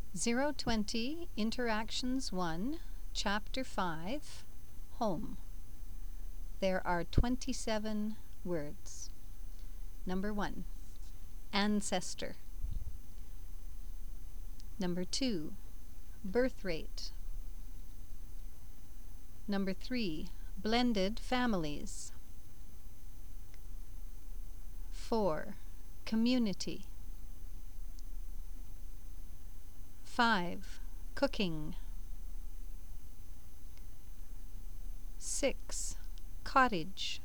020 Interactions 1, Chapter 5, Home. There are 27 words. Number 1, ancestor. Number 2, birth rate. Number 3, blended families. 4, community. 5, cooking. 6, cottage.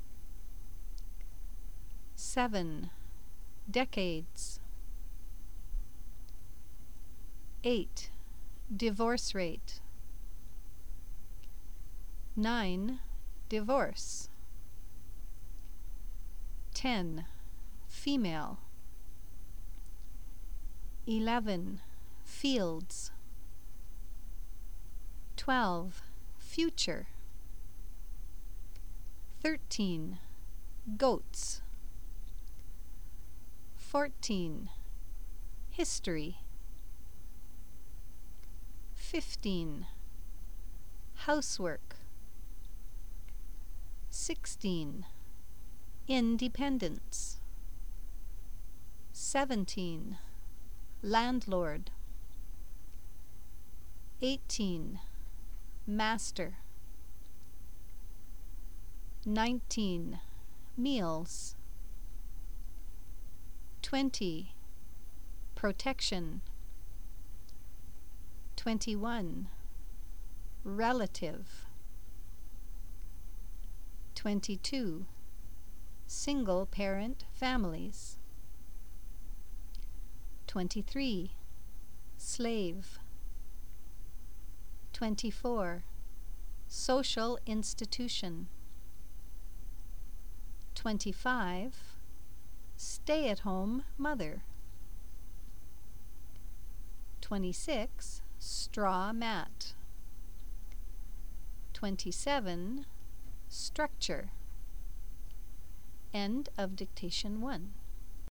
7, decades. 8, divorce rate. 9, divorce. 10, female. 11, fields. 12, future. 13, goats. 14, history. 15, housework. 16, independence. 17, landlord. 18, master. 19, meals. 20, protection. 21, relative. 22, single parent families. 23, slave. 24, social institution. 25, stay-at-home mother. 26, straw mat. 27, structure. End of dictation 1.